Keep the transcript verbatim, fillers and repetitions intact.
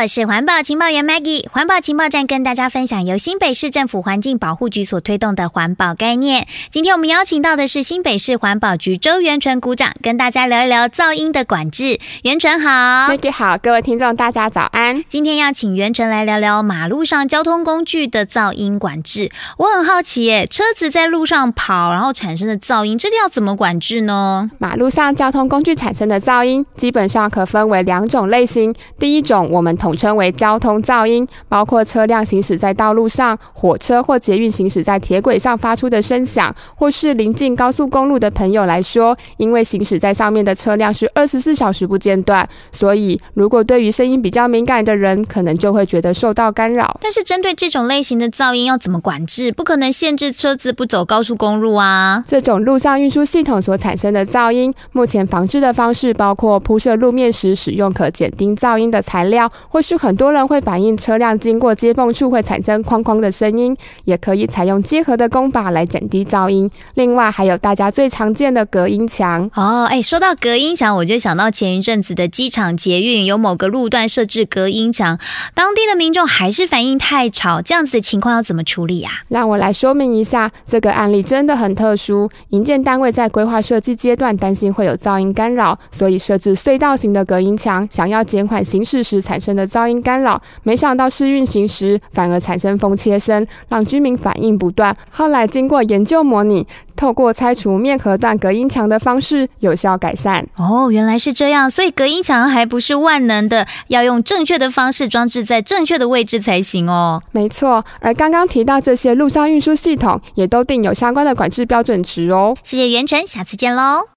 我是环保情报员 Maggie。 环保情报站跟大家分享由新北市政府环境保护局所推动的环保概念。今天我们邀请到的是新北市环保局周元纯股长，跟大家聊一聊噪音的管制。元纯好。 Maggie 好，各位听众大家早安。 今天要请元纯来聊聊马路上交通工具的噪音管制。我很好奇耶，车子在路上跑然后产生的噪音，这个要怎么管制呢？ 马路上交通工具产生的噪音基本上可分为两种类型。第一种我们统称为交通噪音，包括车辆行驶在道路上，火车或捷运行驶在铁轨上发出的声响，或是临近高速公路的朋友来说，因为行驶在上面的车辆是二十四小时不间断，所以如果对于声音比较敏感的人，可能就会觉得受到干扰。 但是针对这种类型的噪音要怎么管制？不可能限制车子不走高速公路啊。 这种路上运输系统所产生的噪音，目前防治的方式包括铺设路面时使用可减低噪音的材料，或是很多人会反映车辆经过接缝处会产生哐哐的声音，也可以采用结合的工法来减低噪音。另外还有大家最常见的隔音墙。 哦，哎，说到隔音墙，我就想到前一阵子的机场捷运有某个路段设置隔音墙，当地的民众还是反应太吵，这样子的情况要怎么处理啊？ 让我来说明一下，这个案例真的很特殊。营建单位在规划设计阶段担心会有噪音干扰，所以设置隧道型的隔音墙，想要减缓行驶时产生的噪音干扰。没想到试运行时反而产生风切声，让居民反应不断。后来经过研究模拟，透过拆除面壳段隔音墙的方式有效改善。 哦，原来是这样，所以隔音墙还不是万能的，要用正确的方式装置在正确的位置才行哦。 没错，而刚刚提到这些路上运输系统也都定有相关的管制标准值哦。 谢谢元纯，下次见喽。